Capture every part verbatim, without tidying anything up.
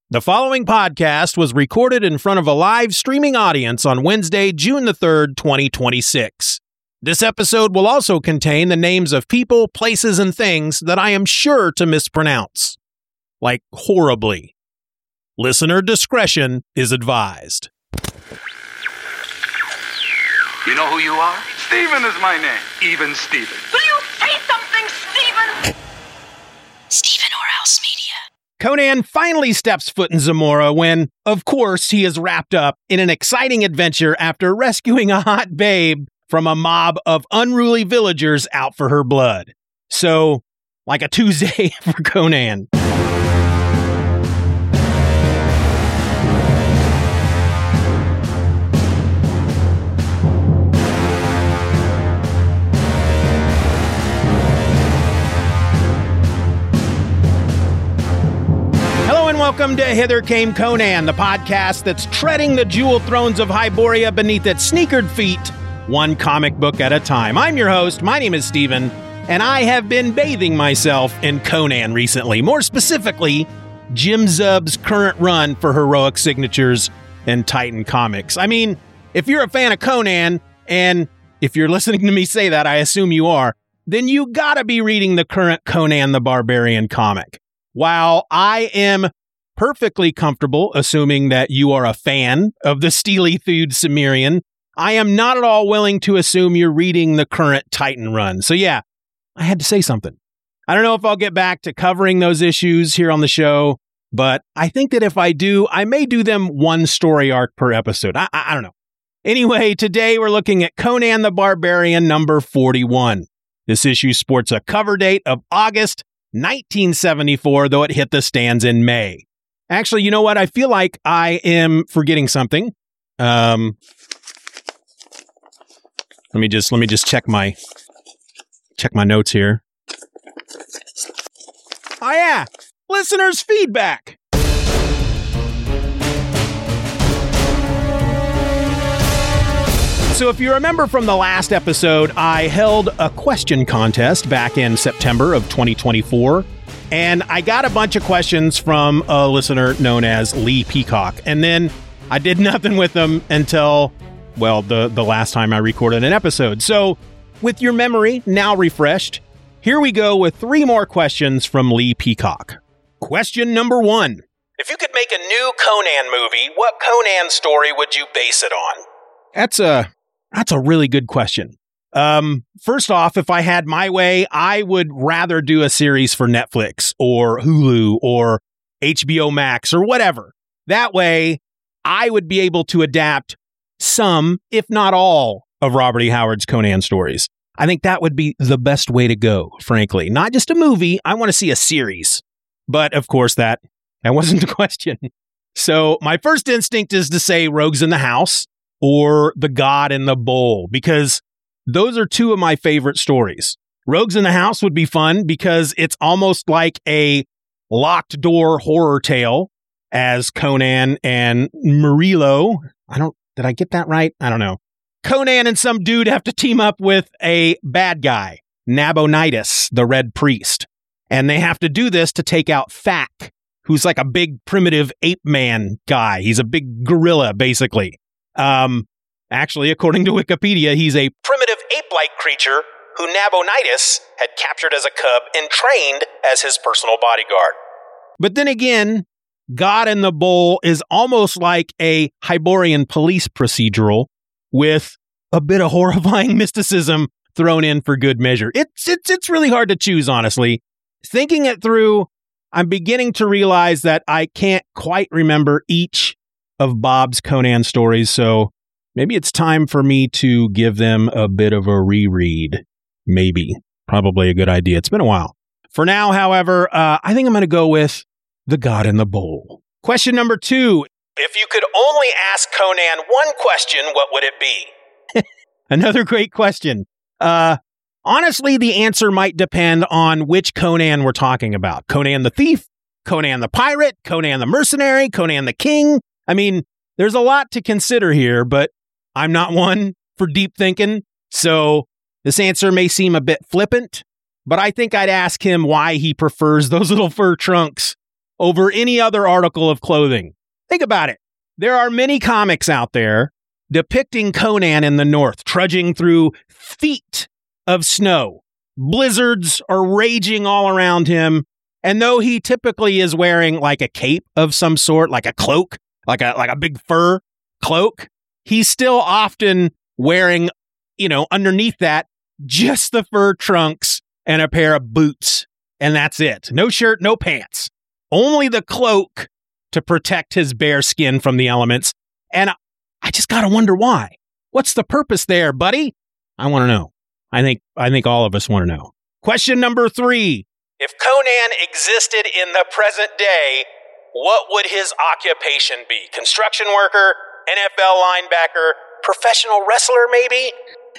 The following podcast was recorded in front of a live streaming audience on Wednesday, June the third, twenty twenty-six. This episode will also contain the names of people, places, and things that I am sure to mispronounce. Like horribly. Listener discretion is advised. You know who you are? Steven is my name. Even Steven. Will you say something, Steven? Steven Orhouse Media. Conan finally steps foot in Zamora when, of course, he is wrapped up in an exciting adventure after rescuing a hot babe from a mob of unruly villagers out for her blood. So, like a Tuesday for Conan. Welcome to Hither Came Conan, the podcast that's treading the jewel thrones of Hyboria beneath its sneakered feet, one comic book at a time. I'm your host, my name is Steven, and I have been bathing myself in Conan recently. More specifically, Jim Zub's current run for heroic signatures in Titan Comics. I mean, if you're a fan of Conan, and if you're listening to me say that, I assume you are, then you gotta be reading the current Conan the Barbarian comic. While I am perfectly comfortable assuming that you are a fan of the steely-thewed Cimmerian, I am not at all willing to assume you're reading the current Titan run. So yeah, I had to say something. I don't know if I'll get back to covering those issues here on the show, but I think that if I do, I may do them one story arc per episode. I, I, I don't know. Anyway, today we're looking at Conan the Barbarian number forty-one. This issue sports a cover date of August nineteen seventy-four, though it hit the stands in May. Actually, you know what? I feel like I am forgetting something. Um, let me just let me just check my check my notes here. Oh yeah, listeners' feedback. So if you remember from the last episode, I held a question contest back in September of twenty twenty-four. And I got a bunch of questions from a listener known as Lee Peacock. And then I did nothing with them until, well, the, the last time I recorded an episode. So with your memory now refreshed, here we go with three more questions from Lee Peacock. Question number one. If you could make a new Conan movie, what Conan story would you base it on? That's a, that's a really good question. Um, first off, if I had my way, I would rather do a series for Netflix or Hulu or H B O Max or whatever. That way, I would be able to adapt some, if not all, of Robert E. Howard's Conan stories. I think that would be the best way to go, frankly. Not just a movie, I want to see a series. But, of course, that, that wasn't the question. So, my first instinct is to say Rogues in the House or The God in the Bowl, because those are two of my favorite stories. Rogues in the House would be fun because it's almost like a locked door horror tale as Conan and Murillo. I don't, did I get that right? I don't know. Conan and some dude have to team up with a bad guy, Nabonidus, the Red Priest. And they have to do this to take out Thak, who's like a big primitive ape man guy. He's a big gorilla, basically. Um, Actually, according to Wikipedia, he's a primitive ape-like creature who Nabonidus had captured as a cub and trained as his personal bodyguard. But then again, God in the Bowl is almost like a Hyborian police procedural with a bit of horrifying mysticism thrown in for good measure. It's it's it's really hard to choose, honestly. Thinking it through, I'm beginning to realize that I can't quite remember each of Bob's Conan stories, so maybe it's time for me to give them a bit of a reread. Maybe. Probably a good idea. It's been a while. For now, however, uh, I think I'm going to go with The God in the Bowl. Question number two. If you could only ask Conan one question, what would it be? Another great question. Uh, honestly, the answer might depend on which Conan we're talking about. Conan the Thief, Conan the Pirate, Conan the Mercenary, Conan the King. I mean, there's a lot to consider here, but I'm not one for deep thinking, so this answer may seem a bit flippant, but I think I'd ask him why he prefers those little fur trunks over any other article of clothing. Think about it. There are many comics out there depicting Conan in the north, trudging through feet of snow. Blizzards are raging all around him. And though he typically is wearing like a cape of some sort, like a cloak, like a like a big fur cloak, he's still often wearing, you know, underneath that, just the fur trunks and a pair of boots. And that's it. No shirt, no pants. Only the cloak to protect his bare skin from the elements. And I just gotta wonder why. What's the purpose there, buddy? I want to know. I think I think all of us want to know. Question number three. If Conan existed in the present day, what would his occupation be? Construction worker, N F L linebacker, professional wrestler, maybe?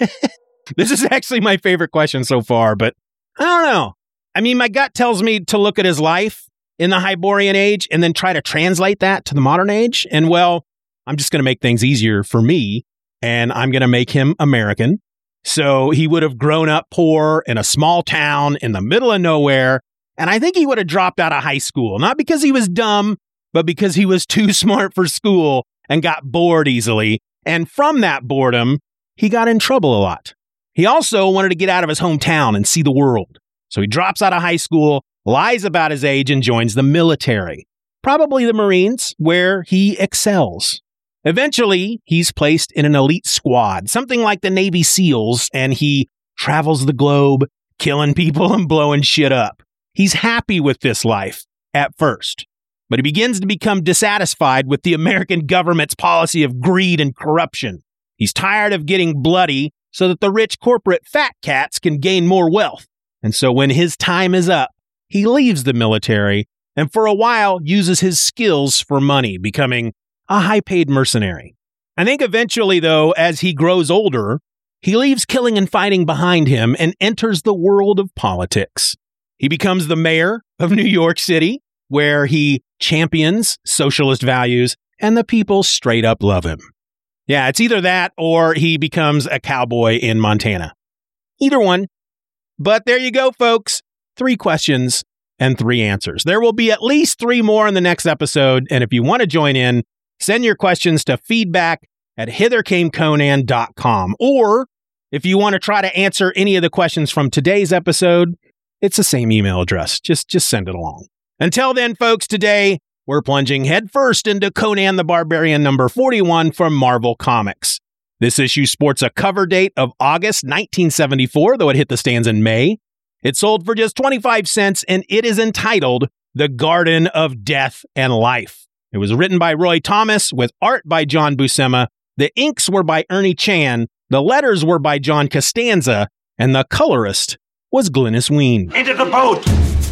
This is actually my favorite question so far, but I don't know. I mean, my gut tells me to look at his life in the Hyborian age and then try to translate that to the modern age. And well, I'm just going to make things easier for me, and I'm going to make him American. So he would have grown up poor in a small town in the middle of nowhere. And I think he would have dropped out of high school, not because he was dumb, but because he was too smart for school and got bored easily. And from that boredom, he got in trouble a lot. He also wanted to get out of his hometown and see the world. So he drops out of high school, lies about his age, and joins the military. Probably the Marines, where he excels. Eventually, he's placed in an elite squad, something like the Navy SEALs, and he travels the globe, killing people and blowing shit up. He's happy with this life at first, but he begins to become dissatisfied with the American government's policy of greed and corruption. He's tired of getting bloody so that the rich corporate fat cats can gain more wealth. And so when his time is up, he leaves the military and for a while uses his skills for money, becoming a high-paid mercenary. I think eventually, though, as he grows older, he leaves killing and fighting behind him and enters the world of politics. He becomes the mayor of New York City, where he champions socialist values, and the people straight up love him. Yeah, it's either that or he becomes a cowboy in Montana. Either one. But there you go, folks. Three questions and three answers. There will be at least three more in the next episode, and if you want to join in, send your questions to feedback at hither came conan dot com. Or if you want to try to answer any of the questions from today's episode, it's the same email address. Just, just send it along. Until then, folks, today we're plunging headfirst into Conan the Barbarian number forty-one from Marvel Comics. This issue sports a cover date of August nineteen seventy-four, though it hit the stands in May. It sold for just twenty-five cents, and it is entitled The Garden of Death and Life. It was written by Roy Thomas with art by John Buscema. The inks were by Ernie Chan. The letters were by John Costanza. And the colorist was Glynis Wein. Into the boat!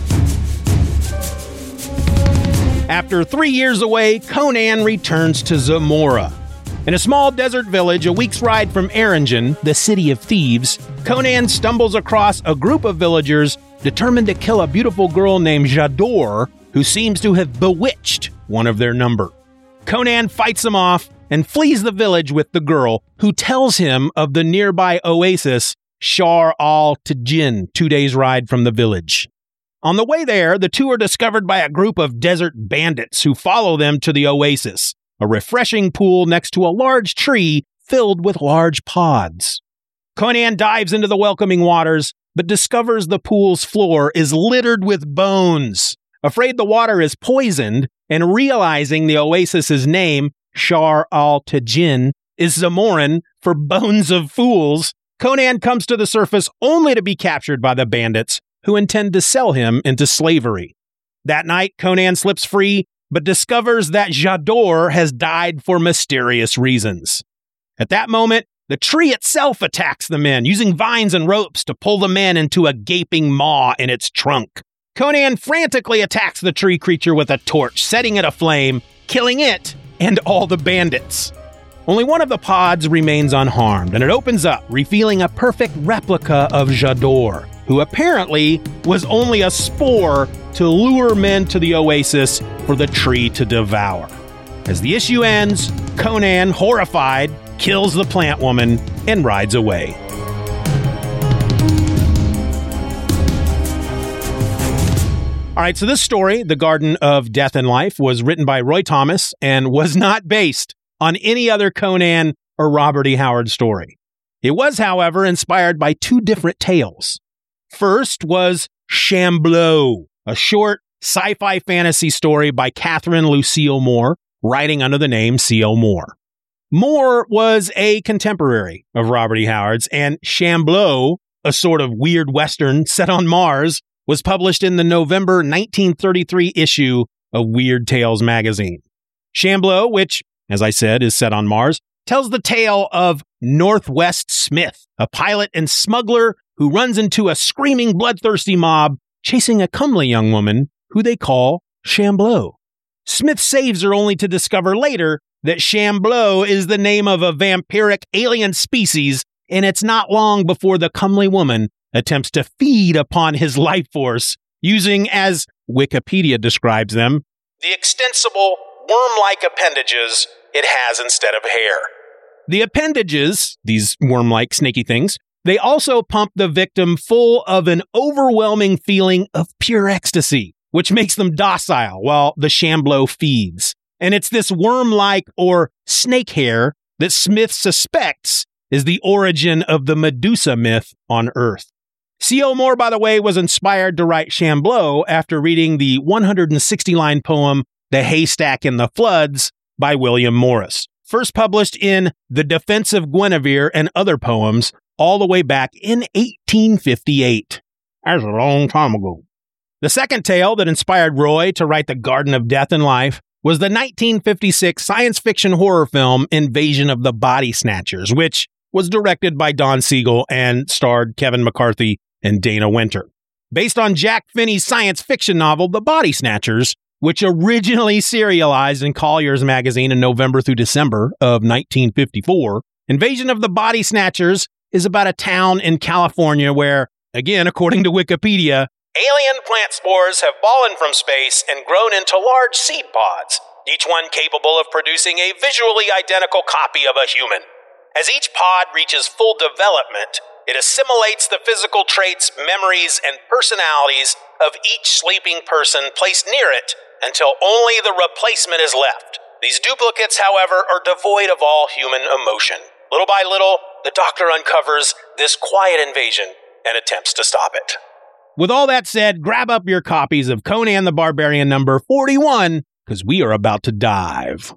After three years away, Conan returns to Zamora. In a small desert village a week's ride from Erringen, the city of thieves, Conan stumbles across a group of villagers determined to kill a beautiful girl named J'adore, who seems to have bewitched one of their number. Conan fights them off and flees the village with the girl, who tells him of the nearby oasis Shar al-Tajin, two days' ride from the village. On the way there, the two are discovered by a group of desert bandits who follow them to the oasis, a refreshing pool next to a large tree filled with large pods. Conan dives into the welcoming waters, but discovers the pool's floor is littered with bones. Afraid the water is poisoned, and realizing the oasis's name, Shar al-Tajin, is Zamoran for bones of fools, Conan comes to the surface only to be captured by the bandits, who intend to sell him into slavery. That night, Conan slips free, but discovers that J'adore has died for mysterious reasons. At that moment, the tree itself attacks the men, using vines and ropes to pull the men into a gaping maw in its trunk. Conan frantically attacks the tree creature with a torch, setting it aflame, killing it and all the bandits. Only one of the pods remains unharmed, and it opens up, revealing a perfect replica of J'adore, who apparently was only a spore to lure men to the oasis for the tree to devour. As the issue ends, Conan, horrified, kills the plant woman and rides away. All right, so this story, The Garden of Death and Life, was written by Roy Thomas and was not based on any other Conan or Robert E. Howard story. It was, however, inspired by two different tales. First was Shambleau, a short sci-fi fantasy story by Catherine Lucille Moore, writing under the name C L. Moore. Moore was a contemporary of Robert E. Howard's, and Shambleau, a sort of weird Western set on Mars, was published in the November nineteen thirty-three issue of Weird Tales magazine. Shambleau, which, as I said, is set on Mars, tells the tale of Northwest Smith, a pilot and smuggler who runs into a screaming, bloodthirsty mob chasing a comely young woman who they call Shambleau. Smith saves her only to discover later that Shambleau is the name of a vampiric alien species, and it's not long before the comely woman attempts to feed upon his life force using, as Wikipedia describes them, the extensible worm-like appendages it has instead of hair. The appendages, these worm-like snaky things, they also pump the victim full of an overwhelming feeling of pure ecstasy, which makes them docile while the Shambleau feeds. And it's this worm-like or snake hair that Smith suspects is the origin of the Medusa myth on Earth. C L. Moore, by the way, was inspired to write Shambleau after reading the one hundred sixty line poem The Haystack in the Floods by William Morris, first published in The Defense of Guinevere and Other Poems all the way back in eighteen fifty-eight. That's a long time ago. The second tale that inspired Roy to write The Garden of Death and Life was the nineteen fifty-six science fiction horror film Invasion of the Body Snatchers, which was directed by Don Siegel and starred Kevin McCarthy and Dana Winter. Based on Jack Finney's science fiction novel The Body Snatchers, which originally serialized in Collier's magazine in November through December of nineteen fifty-four, Invasion of the Body Snatchers is about a town in California where, again, according to Wikipedia, alien plant spores have fallen from space and grown into large seed pods, each one capable of producing a visually identical copy of a human. As each pod reaches full development, it assimilates the physical traits, memories, and personalities of each sleeping person placed near it until only the replacement is left. These duplicates, however, are devoid of all human emotion. Little by little, the Doctor uncovers this quiet invasion and attempts to stop it. With all that said, grab up your copies of Conan the Barbarian number forty-one, because we are about to dive.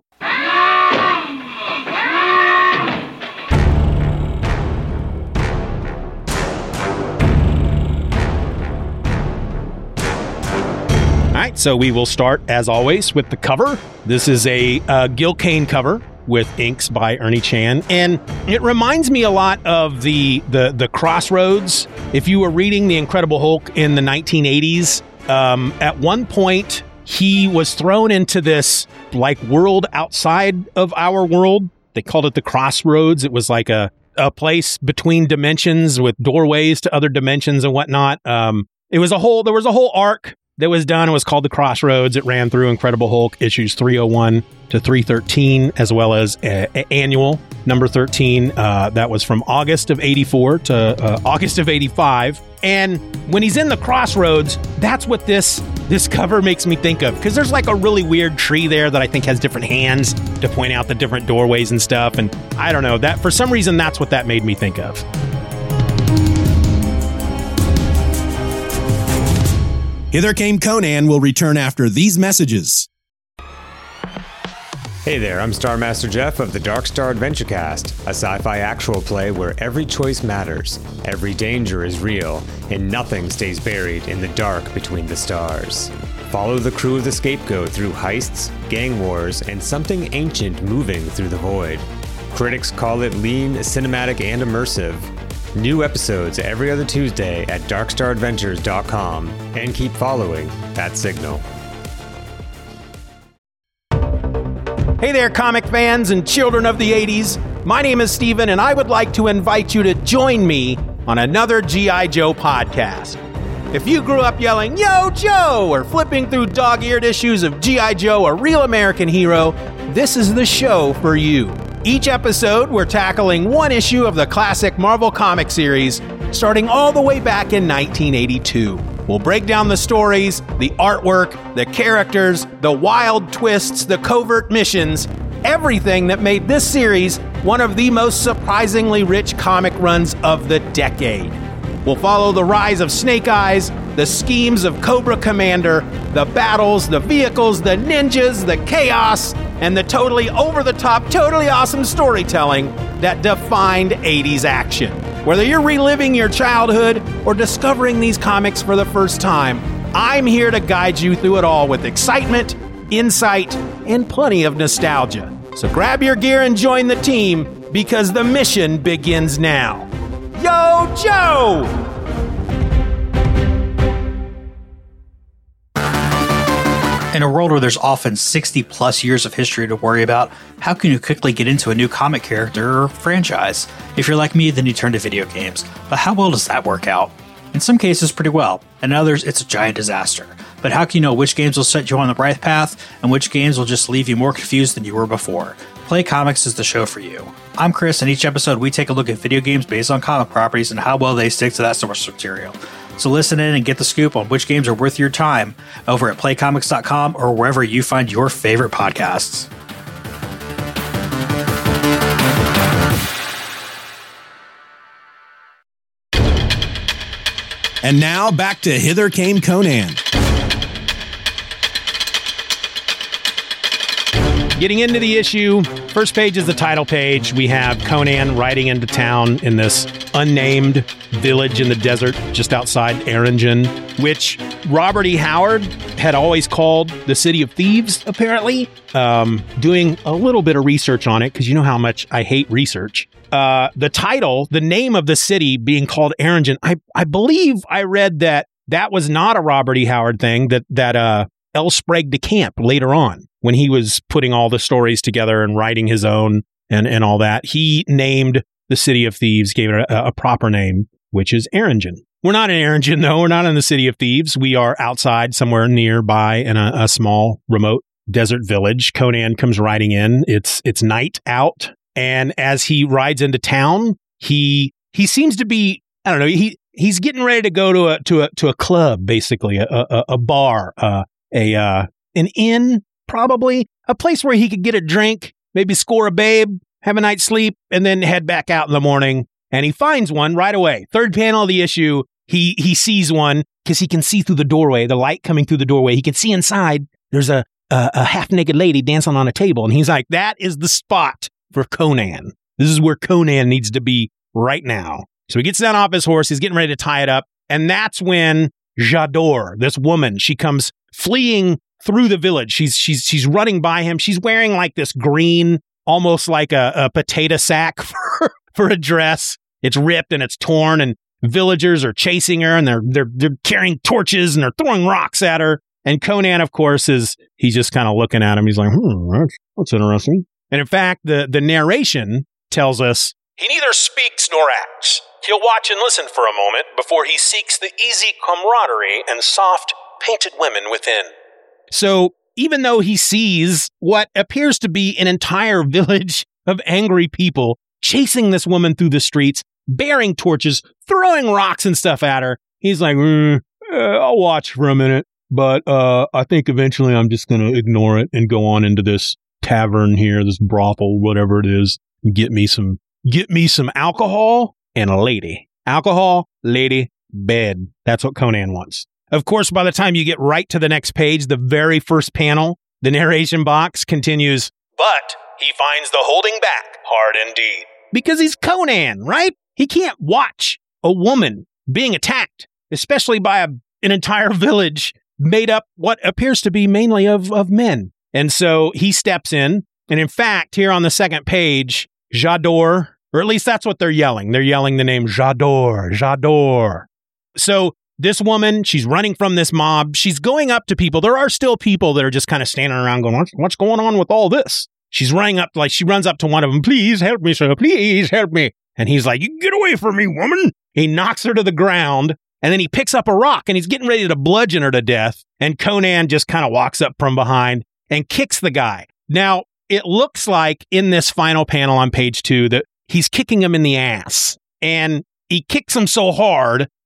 All right, so we will start, as always, with the cover. This is a uh, Gil Kane cover with inks by Ernie Chan, and it reminds me a lot of the, the the Crossroads. If you were reading The Incredible Hulk in the nineteen eighties, um, at one point he was thrown into this like world outside of our world. They called it the Crossroads. It was like a a place between dimensions with doorways to other dimensions and whatnot. Um, it was a whole there was a whole arc that was done. It was called The Crossroads. It ran through Incredible Hulk issues three oh one to three thirteen, as well as a, a annual number thirteen. Uh, that was from August of eighty-four to uh, August of eighty-five. And when he's in the Crossroads, that's what this this cover makes me think of, because there's like a really weird tree there that I think has different hands to point out the different doorways and stuff. And I don't know, that for some reason, that's what that made me think of. Hither Came Conan will return after these messages. Hey there, I'm Star Master Jeff of the Dark Star Adventurecast, a sci-fi actual play where every choice matters, every danger is real, and nothing stays buried in the dark between the stars. Follow the crew of the Scapegoat through heists, gang wars, and something ancient moving through the void. Critics call it lean, cinematic, and immersive. New episodes every other Tuesday at dark star adventures dot com, and keep following that signal. Hey there, comic fans and children of the eighties. My name is Steven, and I would like to invite you to join me on another G I. Joe podcast. If you grew up yelling, "Yo, Joe!" or flipping through dog-eared issues of G I. Joe, A Real American Hero, this is the show for you. Each episode, we're tackling one issue of the classic Marvel comic series, starting all the way back in nineteen eighty-two. We'll break down the stories, the artwork, the characters, the wild twists, the covert missions, everything that made this series one of the most surprisingly rich comic runs of the decade. We'll follow the rise of Snake Eyes, the schemes of Cobra Commander, the battles, the vehicles, the ninjas, the chaos, and the totally over-the-top, totally awesome storytelling that defined eighties action. Whether you're reliving your childhood or discovering these comics for the first time, I'm here to guide you through it all with excitement, insight, and plenty of nostalgia. So grab your gear and join the team, because the mission begins now. Yo, Joe! In a world where there's often sixty plus years of history to worry about, how can you quickly get into a new comic character or franchise? If you're like me, then you turn to video games. But how well does that work out? In some cases, pretty well. In others, it's a giant disaster. But how can you know which games will set you on the right path and which games will just leave you more confused than you were before? Play Comics is the show for you. I'm Chris, and each episode we take a look at video games based on comic properties and how well they stick to that source material. So listen in and get the scoop on which games are worth your time over at play comics dot com or wherever you find your favorite podcasts. And now back to Hither Came Conan. Getting into the issue, first page is the title page. We have Conan riding into town in this unnamed village in the desert just outside Erringen, which Robert E. Howard had always called the City of Thieves, apparently. Um, doing a little bit of research on it, because you know how much I hate research. Uh, the title, the name of the city being called Erringen, I, I believe I read that that was not a Robert E. Howard thing, that, that uh, L. Sprague de Camp later on, when he was putting all the stories together and writing his own and, and all that, he named the City of Thieves, gave it a, a proper name, which is Erringen. We're not in Erringen, though. We're not in the City of Thieves. We are outside somewhere nearby in a, a small, remote desert village. Conan comes riding in. It's it's night out. And as he rides into town, he he seems to be, I don't know, he he's getting ready to go to a to a to a club, basically, a a, a bar, uh, a uh, an inn, probably a place where he could get a drink, maybe score a babe, have a night's sleep, and then head back out in the morning. And he finds one right away. Third panel of the issue, he he sees one because he can see through the doorway, the light coming through the doorway. He can see inside. There's a a, a half-naked lady dancing on a table, and he's like, that is the spot for Conan. This is where Conan needs to be right now. So he gets down off his horse. He's getting ready to tie it up. And that's when J'adore, this woman, she comes fleeing through the village. She's she's she's running by him. She's wearing like this green, almost like a, a potato sack for, for a dress. It's ripped and it's torn, and villagers are chasing her, and they're they're they're carrying torches and they're throwing rocks at her. And Conan, of course, is he's just kind of looking at him. He's like, hmm, that's, that's interesting. And in fact, the, the narration tells us, he neither speaks nor acts. He'll watch and listen for a moment before he seeks the easy camaraderie and soft, painted women within. So even though he sees what appears to be an entire village of angry people chasing this woman through the streets, bearing torches, throwing rocks and stuff at her, he's like, mm, uh, I'll watch for a minute, but uh, I think eventually I'm just going to ignore it and go on into this tavern here, this brothel, whatever it is, get me some, get me some alcohol and a lady. Alcohol, lady, bed. That's what Conan wants. Of course, by the time you get right to the next page, the very first panel, the narration box continues, but he finds the holding back hard indeed. Because he's Conan, right? He can't watch a woman being attacked, especially by a, an entire village made up what appears to be mainly of, of men. And so he steps in, and in fact, here on the second page, J'adore, or at least that's what they're yelling. They're yelling the name J'adore, J'adore. So this woman, she's running from this mob. She's going up to people. There are still people that are just kind of standing around going, what's, what's going on with all this? She's running up, like she runs up to one of them. Please help me, sir. Please help me. And he's like, you get away from me, woman. He knocks her to the ground, and then he picks up a rock, and he's getting ready to bludgeon her to death. And Conan just kind of walks up from behind and kicks the guy. Now, it looks like in this final panel on page two that he's kicking him in the ass. And he kicks him so hard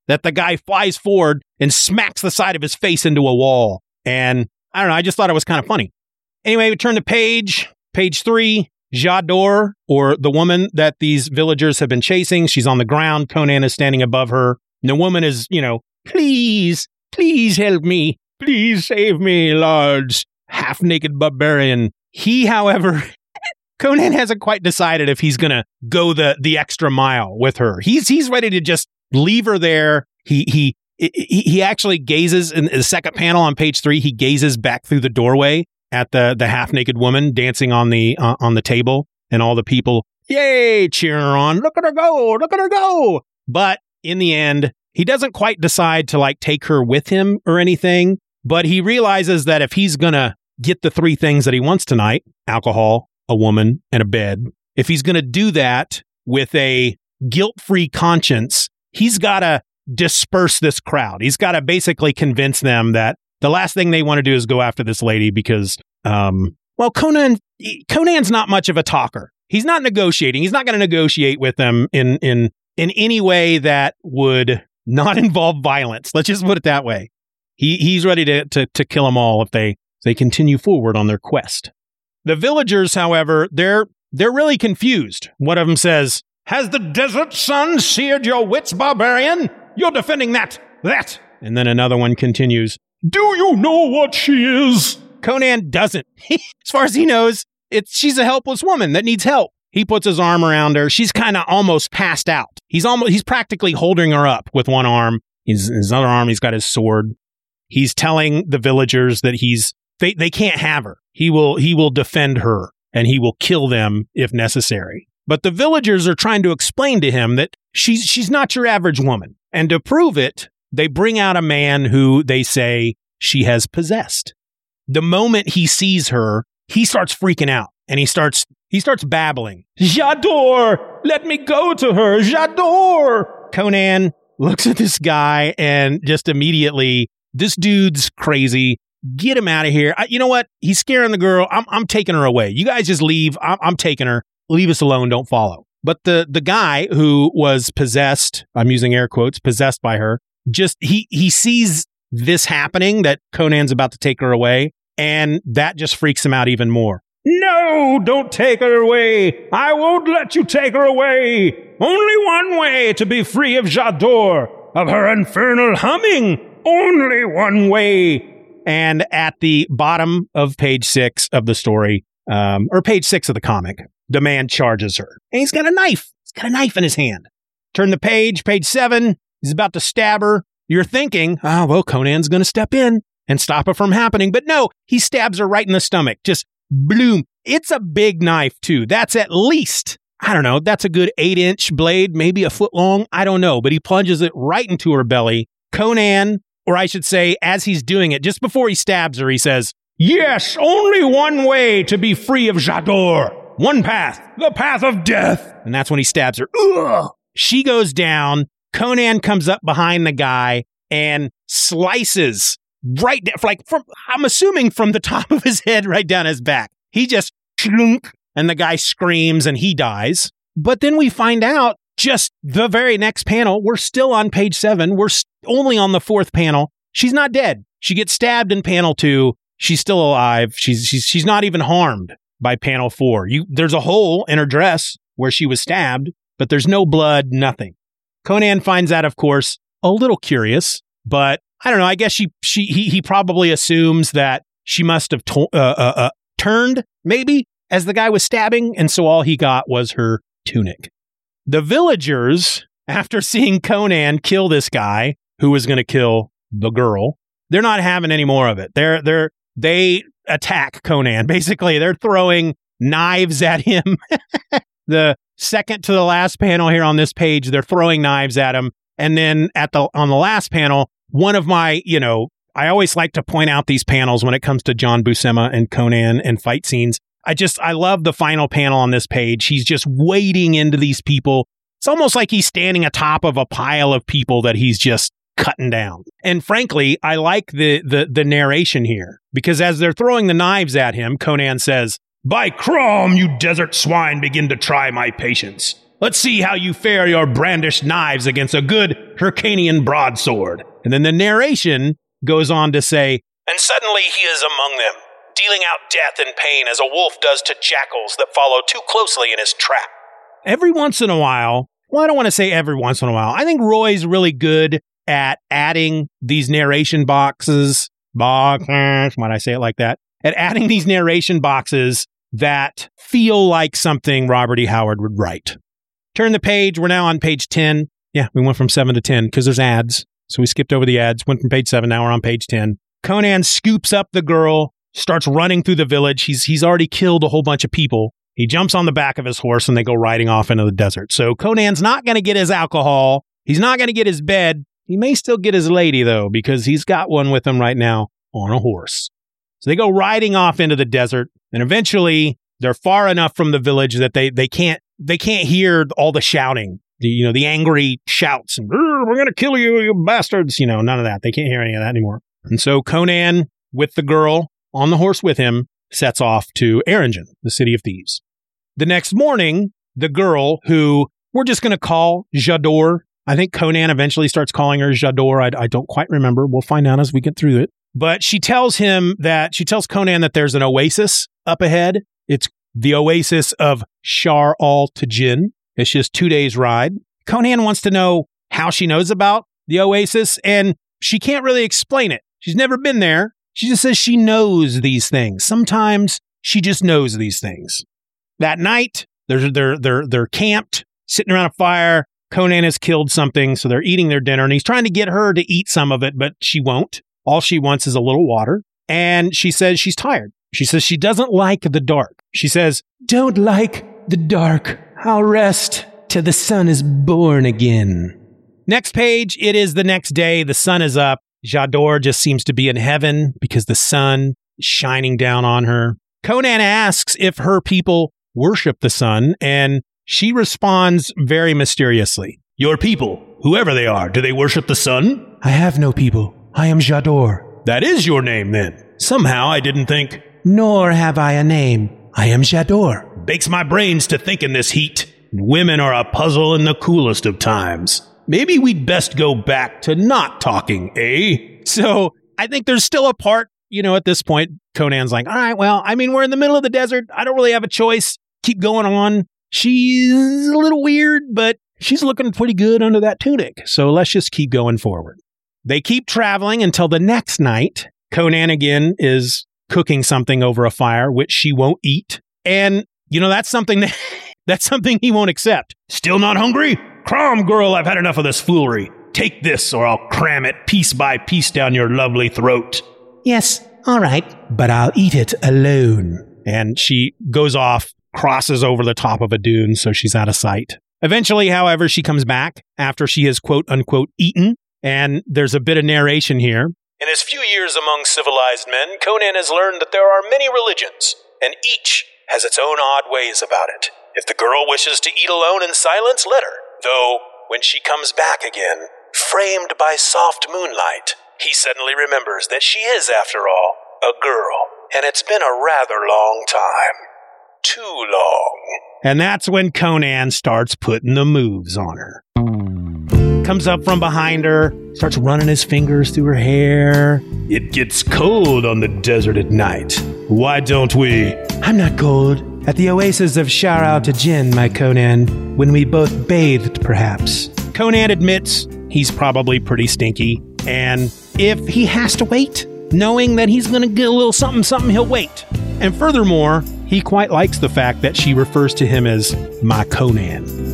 that the guy flies forward and smacks the side of his face into a wall. And I don't know, I just thought it was kind of funny. Anyway, we turn to page, page three, J'adore, or the woman that these villagers have been chasing. She's on the ground. Conan is standing above her. And the woman is, you know, please, please help me. Please save me, large, half-naked barbarian. He, however, Conan hasn't quite decided if he's going to go the the extra mile with her. He's he's ready to just leave her there. He he he, he actually gazes in the second panel on page three. He gazes back through the doorway at the the half naked woman dancing on the uh, on the table, and all the people, yay, cheering her on. Look at her go! Look at her go! But in the end, he doesn't quite decide to like take her with him or anything. But he realizes that if he's gonna get the three things that he wants tonight, alcohol, a woman, and a bed, if he's gonna do that with a guilt-free conscience, he's gotta disperse this crowd. He's gotta basically convince them that the last thing they want to do is go after this lady because, um, well, Conan, Conan's not much of a talker. He's not negotiating. He's not going to negotiate with them in, in, in any way that would not involve violence. Let's just put it that way. He, he's ready to, to, to kill them all if they, if they continue forward on their quest. The villagers, however, they're, they're really confused. One of them says, "Has the desert sun seared your wits, barbarian? You're defending that, that." And then another one continues, "Do you know what she is?" Conan doesn't. As far as he knows, it's she's a helpless woman that needs help. He puts his arm around her. She's kind of almost passed out. He's almost he's practically holding her up with one arm. His, his other arm, he's got his sword. He's telling the villagers that he's they, they can't have her. He will he will defend her and he will kill them if necessary. But the villagers are trying to explain to him that she's she's not your average woman. And to prove it, they bring out a man who they say she has possessed. The moment he sees her, he starts freaking out and he starts he starts babbling. "J'adore! Let me go to her! J'adore!" Conan looks at this guy and just immediately, this dude's crazy. Get him out of here. I, you know what? He's scaring the girl. I'm I'm taking her away. You guys just leave. I'm, I'm taking her. Leave us alone. Don't follow. But the the guy who was possessed, I'm using air quotes, possessed by her, just he he sees this happening, that Conan's about to take her away, and that just freaks him out even more. "No, don't take her away. I won't let you take her away. Only one way to be free of J'adore, of her infernal humming. Only one way." And at the bottom of page six of the story, um, or page six of the comic, the man charges her. And he's got a knife. He's got a knife in his hand. Turn the page, page seven. He's about to stab her. You're thinking, oh, well, Conan's going to step in and stop it from happening. But no, he stabs her right in the stomach. Just bloom. It's a big knife, too. That's at least, I don't know, that's a good eight-inch blade, maybe a foot long. I don't know. But he plunges it right into her belly. Conan, or I should say, as he's doing it, just before he stabs her, he says, "Yes, only one way to be free of J'adore. One path, the path of death." And that's when he stabs her. Ugh. She goes down. Conan comes up behind the guy and slices right down, like from, I'm assuming from the top of his head right down his back. He just clunk, and the guy screams and he dies. But then we find out just the very next panel, we're still on page seven. We're st- only on the fourth panel. She's not dead. She gets stabbed in panel two. She's still alive. She's she's she's not even harmed by panel four. You there's a hole in her dress where she was stabbed, but there's no blood, nothing. Conan finds out, of course, a little curious, but I don't know. I guess she she he, he probably assumes that she must have to, uh, uh, uh, turned, maybe, as the guy was stabbing, and so all he got was her tunic. The villagers, after seeing Conan kill this guy who was going to kill the girl, they're not having any more of it. They're they're they attack Conan. Basically, they're throwing knives at him. The second to the last panel here on this page, they're throwing knives at him. And then at the on the last panel, one of my, you know, I always like to point out these panels when it comes to John Buscema and Conan and fight scenes. I just, I love the final panel on this page. He's just wading into these people. It's almost like he's standing atop of a pile of people that he's just cutting down. And frankly, I like the the the narration here, because as they're throwing the knives at him, Conan says, "By Crom, you desert swine, begin to try my patience. Let's see how you fare your brandished knives against a good Hyrcanian broadsword. And then the narration goes on to say, And suddenly he is among them, dealing out death and pain as a wolf does to jackals that follow too closely in his trap. Every once in a while, well, I don't want to say every once in a while, I think Roy's really good at adding these narration boxes, boxes, why'd I say it like that? At adding these narration boxes that feel like something Robert E. Howard would write. Turn the page. We're now on page ten. Yeah, we went from seven to ten because there's ads. So we skipped over the ads, went from page seven. Now we're on page ten. Conan scoops up the girl, starts running through the village. He's he's already killed a whole bunch of people. He jumps on the back of his horse and they go riding off into the desert. So Conan's not going to get his alcohol. He's not going to get his bed. He may still get his lady, though, because he's got one with him right now on a horse. So they go riding off into the desert, and eventually they're far enough from the village that they they can't they can't hear all the shouting, the, you know, the angry shouts, and, we're going to kill you, you bastards. You know, none of that. They can't hear any of that anymore. And so Conan, with the girl on the horse with him, sets off to Erringen, the city of thieves. The next morning, the girl, who we're just going to call J'adore, I think Conan eventually starts calling her J'adore. I, I don't quite remember. We'll find out as we get through it. But she tells him that, she tells Conan that there's an oasis up ahead. It's the oasis of Shar al Tajin. It's just two days' ride. Conan wants to know how she knows about the oasis, and she can't really explain it. She's never been there. She just says she knows these things. Sometimes she just knows these things. That night, they're, they're, they're, they're camped, sitting around a fire. Conan has killed something, so they're eating their dinner, and he's trying to get her to eat some of it, but she won't. All she wants is a little water, and she says she's tired. She says she doesn't like the dark. She says, "Don't like the dark. I'll rest till the sun is born again." Next page, it is the next day. The sun is up. J'adore just seems to be in heaven because the sun is shining down on her. Conan asks if her people worship the sun, and she responds very mysteriously. Your people, whoever they are, do they worship the sun? I have no people. I am J'adore. That is your name, then. Somehow I didn't think. Nor have I a name. I am J'adore. Bakes my brains to think in this heat. Women are a puzzle in the coolest of times. Maybe we'd best go back to not talking, eh? So I think there's still a part, you know, at this point, Conan's like, all right, well, I mean, we're in the middle of the desert. I don't really have a choice. Keep going on. She's a little weird, but she's looking pretty good under that tunic. So let's just keep going forward. They keep traveling until the next night. Conan again is cooking something over a fire, which she won't eat. And, you know, that's something that that's something he won't accept. Still not hungry? Crom, girl, I've had enough of this foolery. Take this or I'll cram it piece by piece down your lovely throat. Yes, all right, but I'll eat it alone. And she goes off, crosses over the top of a dune so she's out of sight. Eventually, however, she comes back after she has quote unquote eaten. And there's a bit of narration here. In his few years among civilized men, Conan has learned that there are many religions, and each has its own odd ways about it. If the girl wishes to eat alone in silence, let her. Though, when she comes back again, framed by soft moonlight, he suddenly remembers that she is, after all, a girl, and it's been a rather long time. Too long. And that's when Conan starts putting the moves on her. Comes up from behind her, starts running his fingers through her hair. It gets cold on the desert at night. Why don't we? I'm not cold. At the oasis of Shar al Tajin, my Conan, when we both bathed, perhaps. Conan admits he's probably pretty stinky, and if he has to wait, knowing that he's going to get a little something, something, he'll wait. And furthermore, he quite likes the fact that she refers to him as my Conan.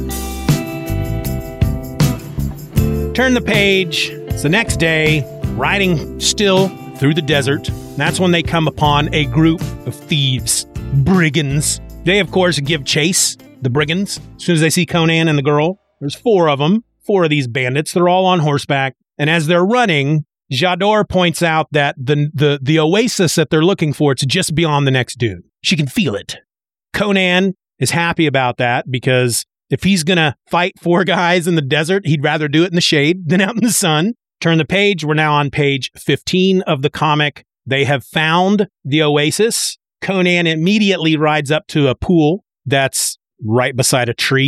Turn the page. It's the next day, riding still through the desert. That's when they come upon a group of thieves, brigands. They, of course, give chase, the brigands, as soon as they see Conan and the girl. There's four of them, four of these bandits. They're all on horseback. And as they're running, J'adore points out that the, the, the oasis that they're looking for, it's just beyond the next dune. She can feel it. Conan is happy about that because if he's going to fight four guys in the desert, he'd rather do it in the shade than out in the sun. Turn the page. We're now on page fifteen of the comic. They have found the oasis. Conan immediately rides up to a pool that's right beside a tree.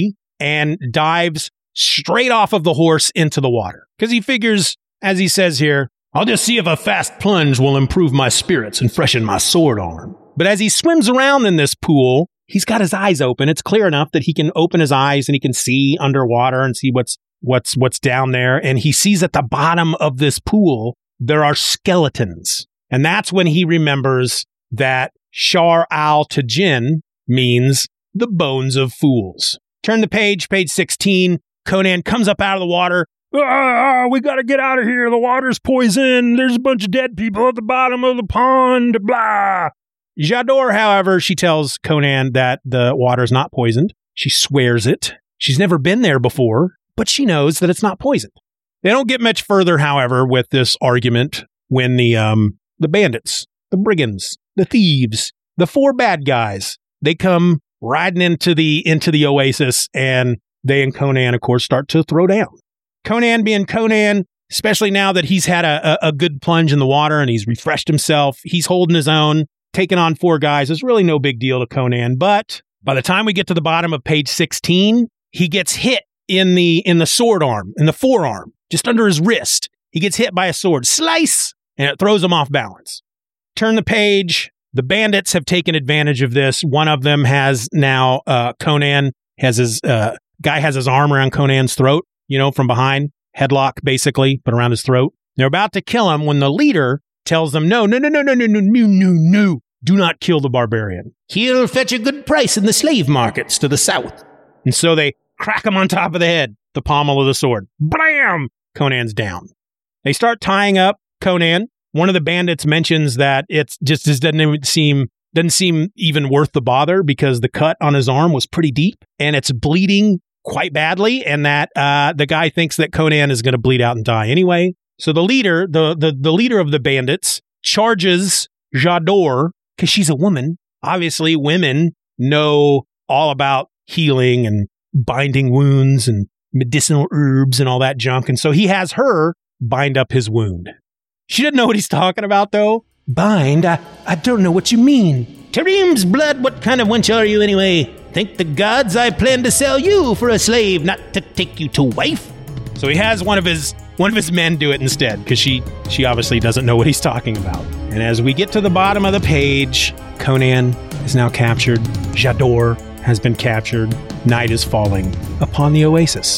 and dives straight off of the horse into the water. Because he figures, as he says here, I'll just see if a fast plunge will improve my spirits and freshen my sword arm. But as he swims around in this pool, he's got his eyes open. It's clear enough that he can open his eyes and he can see underwater and see what's what's what's down there. And he sees at the bottom of this pool, there are skeletons. And that's when he remembers that Shar al-Tajin means the bones of fools. Turn the page, page sixteen. Conan comes up out of the water. Ah, we got to get out of here. The water's poison. There's a bunch of dead people at the bottom of the pond. Blah. J'adore, however, she tells Conan that the water's not poisoned. She swears it. She's never been there before, but she knows that it's not poisoned. They don't get much further, however, with this argument when the um the bandits, the brigands, the thieves, the four bad guys, they come riding into the into the oasis, and they and Conan, of course, start to throw down. Conan being Conan, especially now that he's had a, a, a good plunge in the water and he's refreshed himself, he's holding his own, taking on four guys. It's really no big deal to Conan. But by the time we get to the bottom of page sixteen, he gets hit in the in the sword arm, in the forearm, just under his wrist. He gets hit by a sword. Slice! And it throws him off balance. Turn the page. The bandits have taken advantage of this. One of them has now, uh, Conan has his, uh, guy has his arm around Conan's throat, you know, from behind. Headlock, basically, but around his throat. They're about to kill him when the leader tells them, no, no, no, no, no, no, no, no, no, no. Do not kill the barbarian. He'll fetch a good price in the slave markets to the south. And so they crack him on top of the head, the pommel of the sword. Blam! Conan's down. They start tying up Conan. One of the bandits mentions that it's just, just doesn't even seem doesn't seem even worth the bother because the cut on his arm was pretty deep and it's bleeding quite badly, and that uh, the guy thinks that Conan is going to bleed out and die anyway. So the leader, the the, the leader of the bandits, charges J'adore because she's a woman. Obviously, women know all about healing and binding wounds and medicinal herbs and all that junk, and so he has her bind up his wound. She doesn't know what he's talking about, though. Bind? I, I don't know what you mean. Tareem's blood, what kind of wench are you anyway? Thank the gods I plan to sell you for a slave, not to take you to wife. So he has one of his one of his men do it instead, because she, she obviously doesn't know what he's talking about. And as we get to the bottom of the page, Conan is now captured. J'adore has been captured. Night is falling upon the oasis.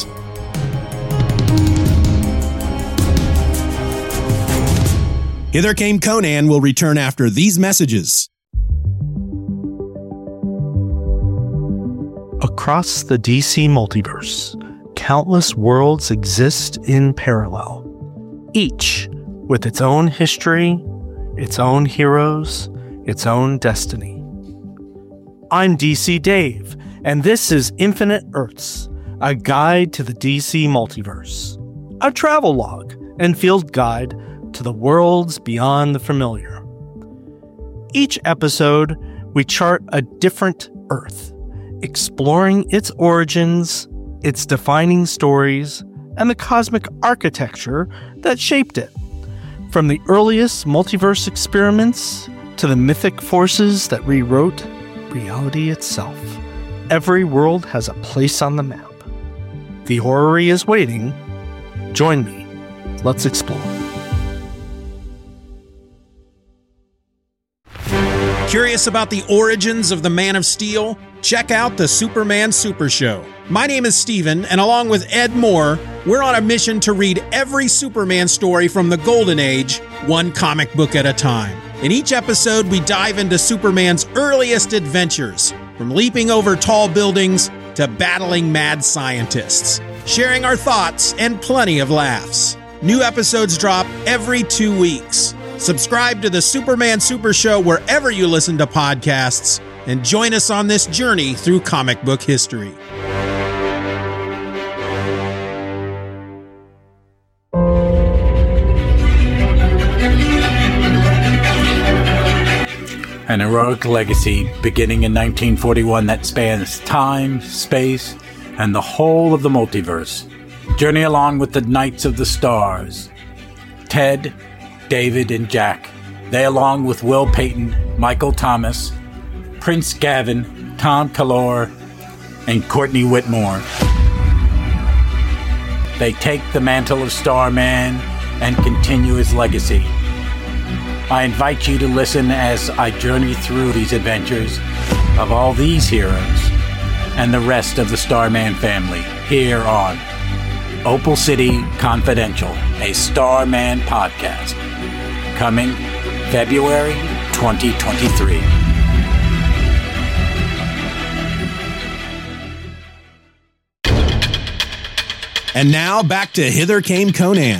Hither Came Conan will return after these messages. Across the D C multiverse, countless worlds exist in parallel, each with its own history, its own heroes, its own destiny. I'm D C Dave, and this is Infinite Earths, a guide to the D C multiverse, a travel log and field guide to the worlds beyond the familiar. Each episode, we chart a different Earth, exploring its origins, its defining stories, and the cosmic architecture that shaped it. From the earliest multiverse experiments to the mythic forces that rewrote reality itself, every world has a place on the map. The horror is waiting. Join me. Let's explore. Curious about the origins of the Man of Steel? Check out the Superman Super Show. My name is Steven, and along with Ed Moore, we're on a mission to read every Superman story from the Golden Age, one comic book at a time. In each episode, we dive into Superman's earliest adventures, from leaping over tall buildings to battling mad scientists, sharing our thoughts and plenty of laughs. New episodes drop every two weeks. Subscribe to the Superman Super Show wherever you listen to podcasts, and join us on this journey through comic book history. An heroic legacy beginning in nineteen forty-one that spans time, space, and the whole of the multiverse. Journey along with the Knights of the Stars. Ted, David, and Jack. They, along with Will Payton, Michael Thomas, Prince Gavin, Tom Kalor, and Courtney Whitmore, they take the mantle of Starman and continue his legacy. I invite you to listen as I journey through these adventures of all these heroes and the rest of the Starman family here on Opal City Confidential, a Starman podcast, coming February twenty twenty-three. And now back to Hither Came Conan.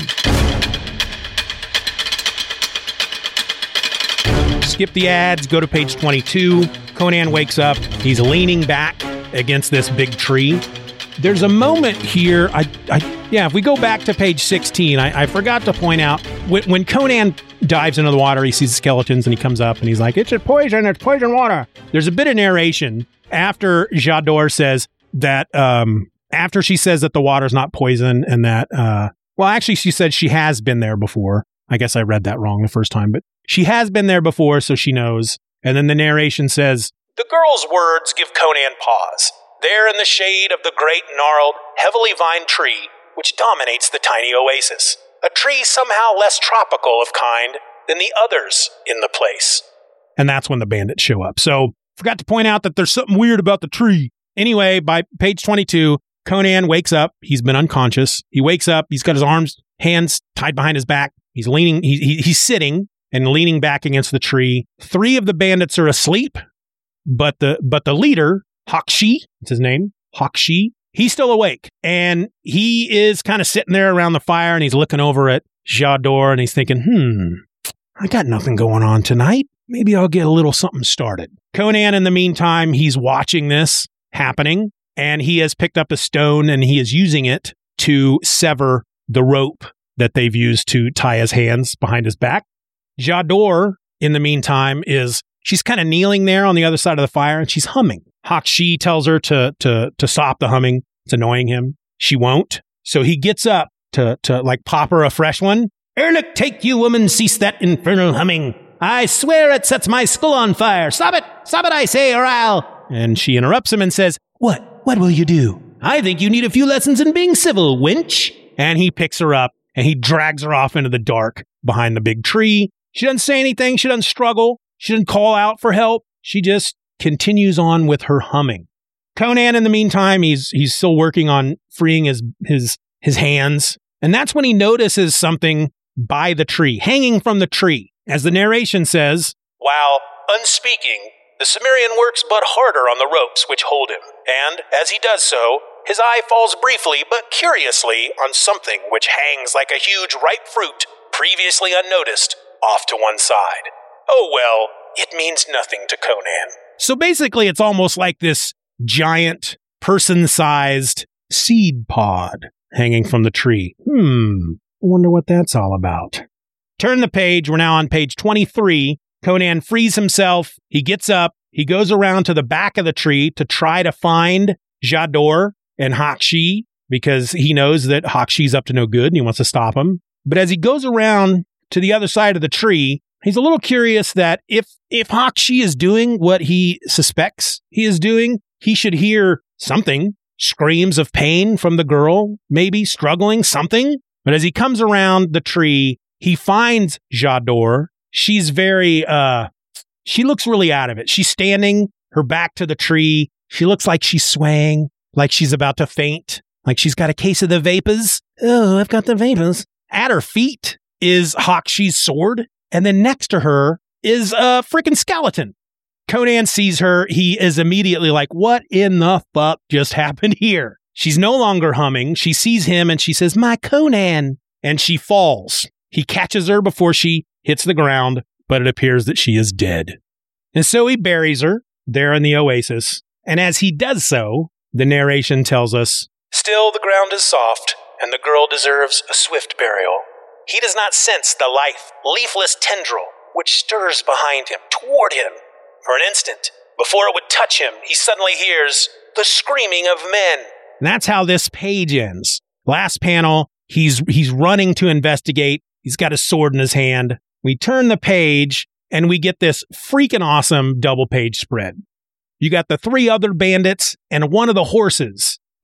Skip the ads, go to page twenty-two. Conan wakes up. He's leaning back against this big tree. There's a moment here. I, I yeah, if we go back to page sixteen, I, I forgot to point out when, when Conan dives into the water, he sees skeletons and he comes up and he's like, it's a poison, it's poison water. There's a bit of narration after J'adore says that, um, after she says that the water's not poison and that, uh, well, actually, she said she has been there before. I guess I read that wrong the first time, but she has been there before, so she knows. And then the narration says, the girl's words give Conan pause. There in the shade of the great gnarled, heavily vined tree, which dominates the tiny oasis. A tree somehow less tropical of kind than the others in the place. And that's when the bandits show up. So, forgot to point out that there's something weird about the tree. Anyway, by page twenty-two, Conan wakes up. He's been unconscious. He wakes up. He's got his arms, hands tied behind his back. He's leaning, he, he, he's sitting and leaning back against the tree. Three of the bandits are asleep, but the but the leader, Hakshi, that's his name, Hakshi, he's still awake. And he is kind of sitting there around the fire and he's looking over at J'adore and he's thinking, hmm, I got nothing going on tonight. Maybe I'll get a little something started. Conan, in the meantime, he's watching this happening and he has picked up a stone and he is using it to sever the rope that they've used to tie his hands behind his back. J'adore, in the meantime, is she's kind of kneeling there on the other side of the fire and she's humming. Hakshi tells her to to to stop the humming. It's annoying him. She won't. So he gets up to to like pop her a fresh one. Erlich, take you, woman, cease that infernal humming. I swear it sets my skull on fire. Stop it! Stop it, I say, or I'll... And she interrupts him and says, What? What will you do? I think you need a few lessons in being civil, wench. And he picks her up and he drags her off into the dark behind the big tree. She doesn't say anything. She doesn't struggle. She doesn't call out for help. She just continues on with her humming. Conan, in the meantime, he's he's still working on freeing his his his hands. And that's when he notices something by the tree, hanging from the tree. As the narration says, while unspeaking, the Cimmerian works but harder on the ropes which hold him. And, as he does so, his eye falls briefly but curiously on something which hangs like a huge ripe fruit, previously unnoticed, off to one side. Oh well, it means nothing to Conan. So basically, it's almost like this giant, person-sized seed pod hanging from the tree. Hmm, I wonder what that's all about. Turn the page. We're now on page twenty-three. Conan frees himself. He gets up. He goes around to the back of the tree to try to find J'adore and Hakshi because he knows that Hakshi's up to no good and he wants to stop him. But as he goes around to the other side of the tree, he's a little curious that if if Hakshi is doing what he suspects he is doing, he should hear something, screams of pain from the girl, maybe struggling, something. But as he comes around the tree, he finds J'adore. She's very, uh, she looks really out of it. She's standing, her back to the tree. She looks like she's swaying, like she's about to faint, like she's got a case of the vapors. Oh, I've got the vapors. At her feet is Hakshi's sword. And then next to her is a freaking skeleton. Conan sees her. He is immediately like, what in the fuck just happened here? She's no longer humming. She sees him and she says, my Conan. And she falls. He catches her before she hits the ground, but it appears that she is dead. And so he buries her there in the oasis. And as he does so, the narration tells us, still the ground is soft, and the girl deserves a swift burial. He does not sense the lithe, leafless tendril which stirs behind him, toward him. For an instant, before it would touch him, he suddenly hears the screaming of men. And that's how this page ends. Last panel, he's he's running to investigate. He's got his sword in his hand. We turn the page, and we get this freaking awesome double-page spread. You got the three other bandits, and one of the horses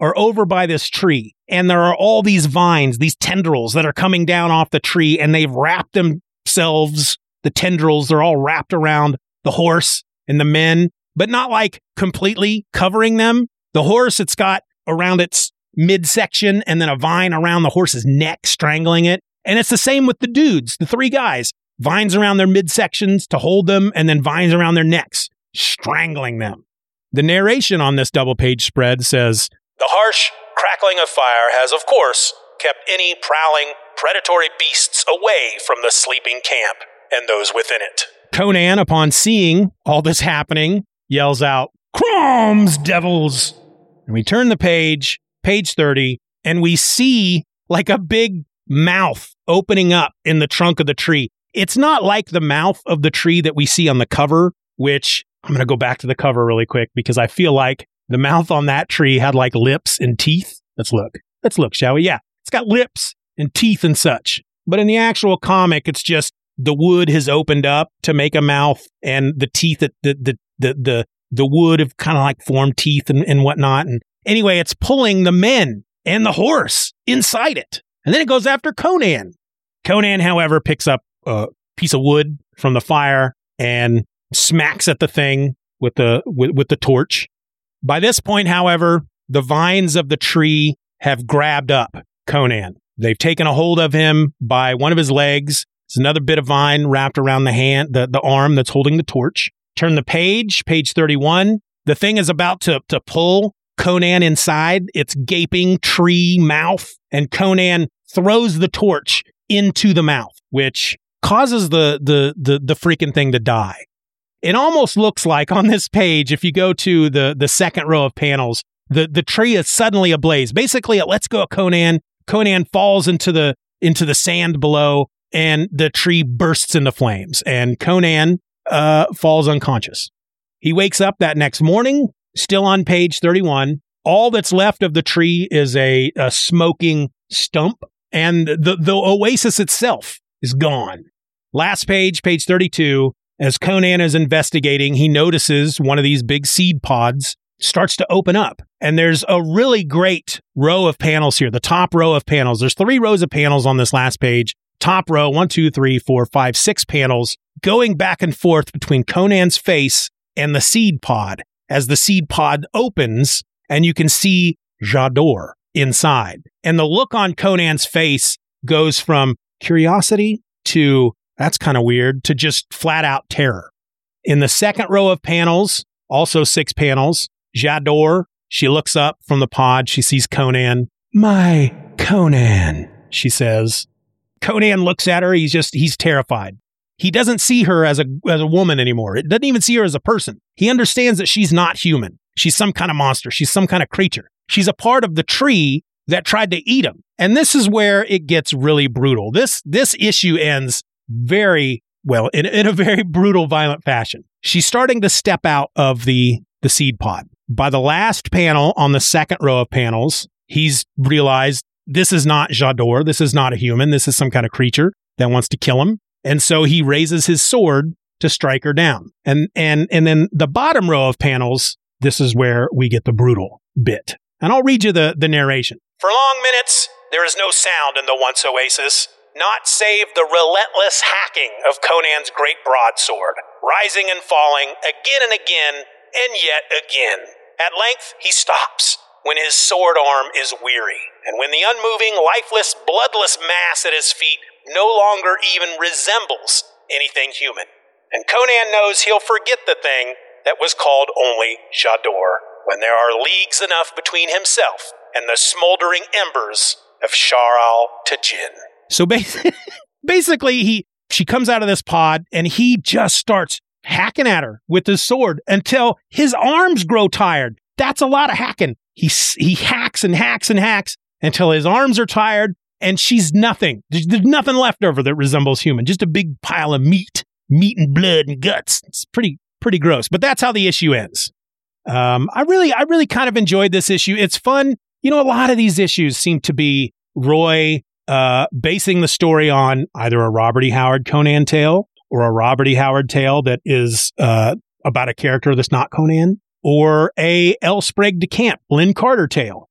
are over by this tree, and there are all these vines, these tendrils that are coming down off the tree, and they've wrapped themselves, the tendrils, they're all wrapped around the horse and the men, but not like completely covering them. The horse, it's got around its midsection and then a vine around the horse's neck strangling it. And it's the same with the dudes, the three guys. Vines around their midsections to hold them, and then vines around their necks, strangling them. The narration on this double-page spread says, "The harsh crackling of fire has, of course, kept any prowling, predatory beasts away from the sleeping camp and those within it." Conan, upon seeing all this happening, yells out, "Crumbs, devils!" And we turn the page, page thirty, and we see like a big mouth opening up in the trunk of the tree. It's not like the mouth of the tree that we see on the cover, which I'm going to go back to the cover really quick because I feel like the mouth on that tree had like lips and teeth. Let's look. Let's look, shall we? Yeah, it's got lips and teeth and such. But in the actual comic, it's just the wood has opened up to make a mouth, and the teeth, that the the the the, the wood have kind of like formed teeth and, and whatnot. And anyway, it's pulling the men and the horse inside it. And then it goes after Conan. Conan, however, picks up a piece of wood from the fire and smacks at the thing with the with, with the torch. By this point, however, the vines of the tree have grabbed up Conan. They've taken a hold of him by one of his legs. There's another bit of vine wrapped around the hand, the, the arm that's holding the torch. Turn the page, page thirty-one. The thing is about to, to pull Conan inside its gaping tree mouth, and Conan throws the torch into the mouth, which causes the, the, the, the freaking thing to die. It almost looks like on this page, if you go to the, the second row of panels, the, the tree is suddenly ablaze. Basically, it lets go of Conan. Conan falls into the into the sand below, and the tree bursts into flames, and Conan uh, falls unconscious. He wakes up that next morning, still on page thirty-one. All that's left of the tree is a, a smoking stump, and the, the oasis itself is gone. Last page, page thirty-two. As Conan is investigating, he notices one of these big seed pods starts to open up. And there's a really great row of panels here, the top row of panels. There's three rows of panels on this last page. Top row, one, two, three, four, five, six panels going back and forth between Conan's face and the seed pod as the seed pod opens, and you can see J'adore inside. And the look on Conan's face goes from curiosity to, that's kind of weird, to just flat out terror. In the second row of panels, also six panels, J'adore, she looks up from the pod. She sees Conan. "My Conan," she says. Conan looks at her. He's just, he's terrified. He doesn't see her as a, as a woman anymore. It doesn't even see her as a person. He understands that she's not human. She's some kind of monster. She's some kind of creature. She's a part of the tree that tried to eat him. And this is where it gets really brutal. This, this issue ends very well, in, in a very brutal, violent fashion. She's starting to step out of the, the seed pod. By the last panel on the second row of panels, he's realized this is not J'adore. This is not a human. This is some kind of creature that wants to kill him. And so he raises his sword to strike her down. And, and, and then the bottom row of panels, this is where we get the brutal bit. And I'll read you the, the narration. "For long minutes, there is no sound in the once oasis, not save the relentless hacking of Conan's great broadsword, rising and falling again and again, and yet again. At length, he stops, when his sword arm is weary, and when the unmoving, lifeless, bloodless mass at his feet no longer even resembles anything human. And Conan knows he'll forget the thing that was called only J'adore, when there are leagues enough between himself and the smoldering embers of Shar al-Tajin." So basically, basically, he she comes out of this pod, and he just starts hacking at her with his sword until his arms grow tired. That's a lot of hacking. He, he hacks and hacks and hacks until his arms are tired, and she's nothing. There's, there's nothing left over that resembles human. Just a big pile of meat, meat and blood and guts. It's pretty, pretty gross. But that's how the issue ends. Um, I really, I really kind of enjoyed this issue. It's fun. You know, a lot of these issues seem to be Roy uh, basing the story on either a Robert E. Howard Conan tale or a Robert E. Howard tale that is uh, about a character that's not Conan, or a L. Sprague de Camp, Lynn Carter tale.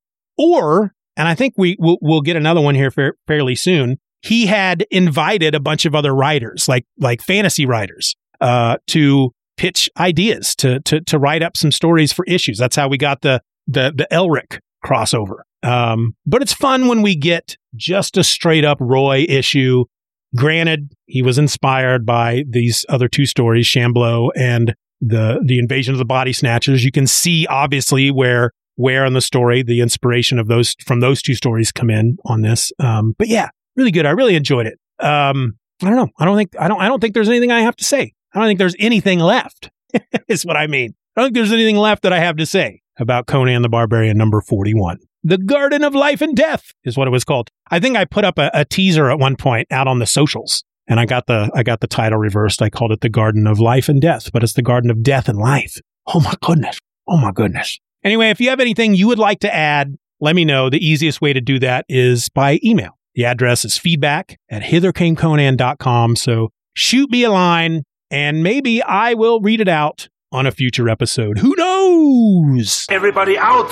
or, and I think we we'll, we'll get another one here fa- fairly soon, he had invited a bunch of other writers, like like fantasy writers, uh, to pitch ideas, to to to write up some stories for issues. That's how we got the the the Elric crossover. Um, but it's fun when we get just a straight up Roy issue. Granted, he was inspired by these other two stories, Shamblo and the the Invasion of the Body Snatchers. You can see obviously where where in the story the inspiration of those from those two stories come in on this. Um, but yeah. Really good. I really enjoyed it. Um, I don't know. I don't think I don't I don't think there's anything I have to say. I don't think there's anything left. Is what I mean. I don't think there's anything left that I have to say about Conan the Barbarian number forty-one. The Garden of Life and Death is what it was called. I think I put up a, a teaser at one point out on the socials, and I got the I got the title reversed. I called it The Garden of Life and Death, but it's the Garden of Death and Life. Oh my goodness. Oh my goodness. Anyway, if you have anything you would like to add, let me know. The easiest way to do that is by email. The address is feedback at hither came conan dot com. So shoot me a line and maybe I will read it out on a future episode. Who knows? Everybody out!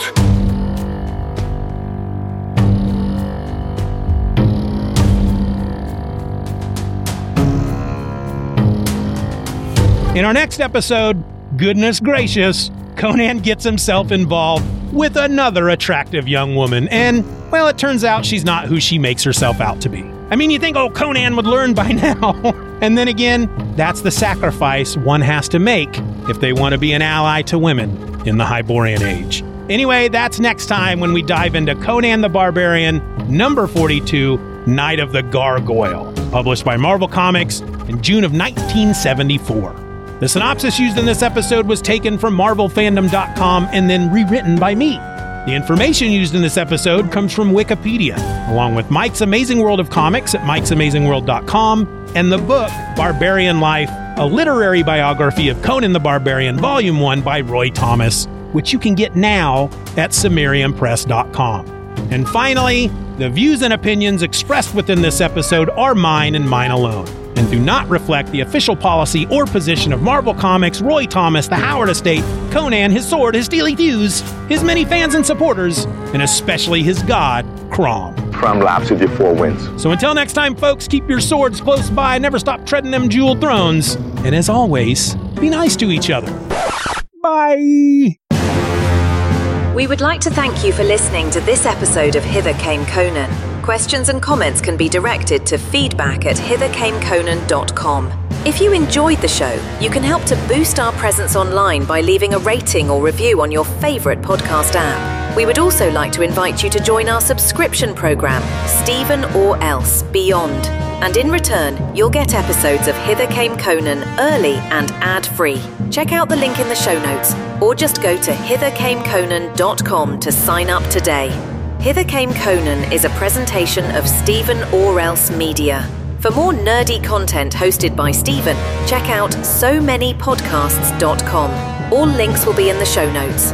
In our next episode, goodness gracious, Conan gets himself involved with another attractive young woman, and, well, it turns out she's not who she makes herself out to be. I mean, you think, oh, Conan would learn by now. And then again, that's the sacrifice one has to make if they want to be an ally to women in the Hyborian Age. Anyway, that's next time when we dive into Conan the Barbarian, number forty-two, Night of the Gargoyle, published by Marvel Comics in June of nineteen seventy-four. The synopsis used in this episode was taken from Marvel Fandom dot com and then rewritten by me. The information used in this episode comes from Wikipedia, along with Mike's Amazing World of Comics at mikes amazing world dot com and the book Barbarian Life, a literary biography of Conan the Barbarian, Volume one by Roy Thomas, which you can get now at Sumerian Press dot com. And finally, the views and opinions expressed within this episode are mine and mine alone, and do not reflect the official policy or position of Marvel Comics, Roy Thomas, the Howard Estate, Conan, his sword, his steely thews, his many fans and supporters, and especially his god, Crom. Crom laughs with your four winds. So until next time, folks, keep your swords close by, never stop treading them jeweled thrones, and as always, be nice to each other. Bye! We would like to thank you for listening to this episode of Hither Came Conan. Questions and comments can be directed to feedback at hither came conan dot com. If you enjoyed the show, you can help to boost our presence online by leaving a rating or review on your favorite podcast app. We would also like to invite you to join our subscription program, Stephen or Else Beyond. And in return, you'll get episodes of Hither Came Conan early and ad-free. Check out the link in the show notes, or just go to hither came conan dot com to sign up today. Hither Came Conan is a presentation of Stephen or Else Media. For more nerdy content hosted by Stephen, check out so many podcasts dot com. All links will be in the show notes.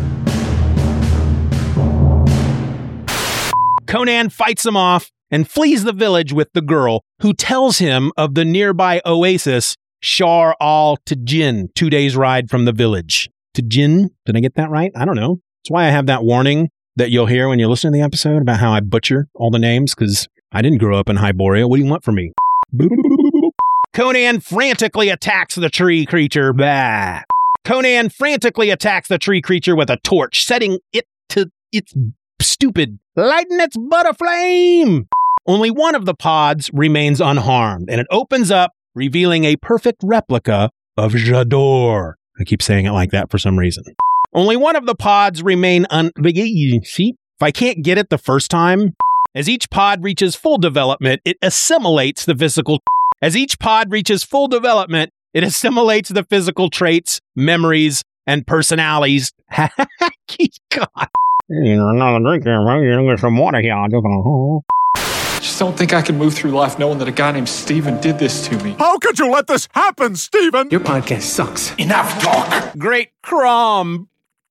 Conan fights him off and flees the village with the girl, who tells him of the nearby oasis, Shar al-Tajin, two days' ride from the village. Tajin? Did I get that right? I don't know. That's why I have that warning that you'll hear when you listen to the episode about how I butcher all the names, because I didn't grow up in Hyboria. What do you want from me? Conan frantically attacks the tree creature. Bah. Conan frantically attacks the tree creature with a torch, setting it to its stupid, lighting its butt aflame. Only one of the pods remains unharmed, and it opens up, revealing a perfect replica of J'adore. I keep saying it like that for some reason. Only one of the pods remain un... See? If I can't get it the first time, as each pod reaches full development, it assimilates the physical... As each pod reaches full development, it assimilates the physical traits, memories, and personalities. God. You know, another drink here, right? You know, get some water here. I just don't think I can move through life knowing that a guy named Steven did this to me. How could you let this happen, Steven? Your podcast sucks. Enough talk. Great Crom.